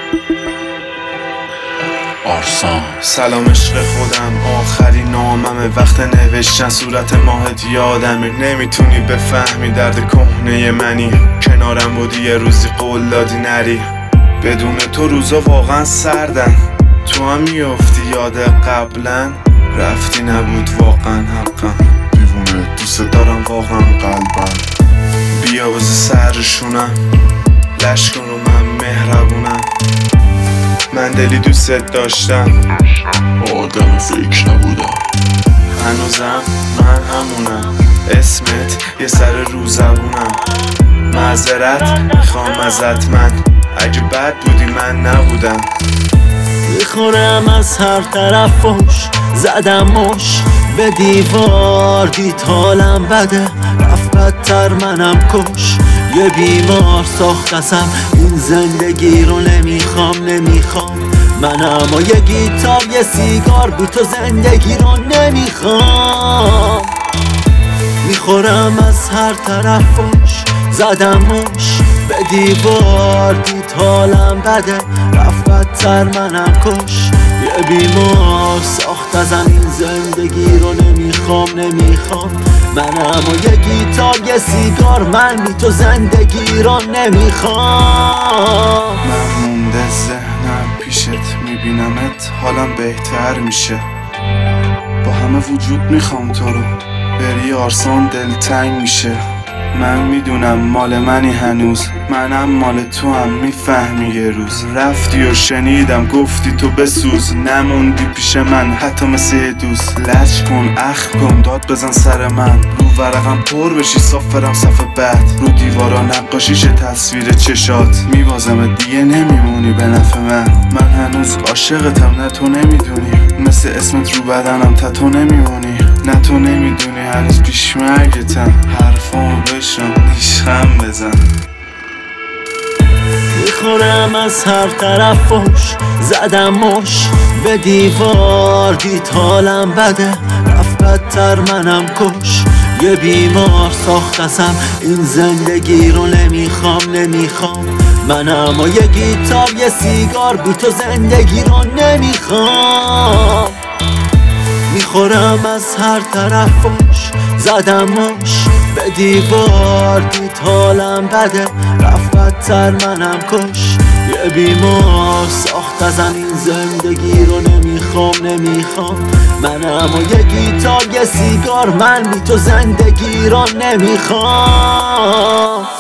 آرسان. سلام عشق خودم، آخرین ناممه، وقت نوشتن صورت ماهت یادمه. نمیتونی بفهمی درد کهنه منی، کنارم بودی یه روزی قول دادی نری. بدون تو روزا واقعا سردن، تو هم میافتی یاد قبلا، رفتی نبود واقعا حقا. دیوونه دوست دارم واقعا قلبم. بیا بزه سرشونم، لش کن رو من مهربونم. من دلی دوست داشتم، آدم فکر نبودم. هنوزم من همونم، اسمت یه سر رو زبونم. معذرت میخوام ازت من، اگه بد بودی من نبودم. میخورم از هر طرفش، زدمش به دیوار، دید حالم بده، رفت بدتر منم کش. یه بیمار ساخت ازم این زندگی رو، نمیخوام منم و یه گیتار یه سیگار، بی تو زندگی رو نمیخوام. میخورم از هر طرفش، زدمش به دیوار، دید حالم بده، رفت بدتر منم کش. یه بیمار ساخت ازم این زندگی رو، نمیخوام منم و یه گیتار یه سیگار، من بی تو زندگی رو نمیخوام. من مونده ذهنم پیشت، میبینمت حالم بهتر میشه. با همه وجود میخوام تو رو، بری آرسان دلتنگ میشه. من میدونم مال منی هنوز، منم مال تو هم، میفهمی یه روز رفتی و شنیدم گفتی تو بسوز. نموندی پیش من حتی مثل یه دوست، لج کن اخ کن داد بزن سر من. رو ورقم پر بشی سافرم صفحه بعد، رو دیوارا نقاشیش تصویر چشات. میبازم دیگه نمیمونی به نفع من هنوز عاشقتم، نه تو نمیدونی. مثل اسمت رو بدنم تتو نمیمونی، نه تو نمیدونی هنوز پیشمرگتم. حرفامو بشنو نیشخم بزن. میخورم از هر طرفش، زدمش به دیوار، دید حالم بده، رفت بدتر منم کش. یه بیمار ساخت ازم این زندگی رو، نمیخوام منم و یه گیتار یه سیگار، بی تو زندگی رو نمیخوام. میخورم از هر طرفش، زدمش به دیوار، دید حالم بده، رفت بدتر منم کش. یه بیمار ساخت ازم این زندگی رو، نمیخوام منم و یه گیتار یه سیگار، من بی تو زندگی رو نمیخوام.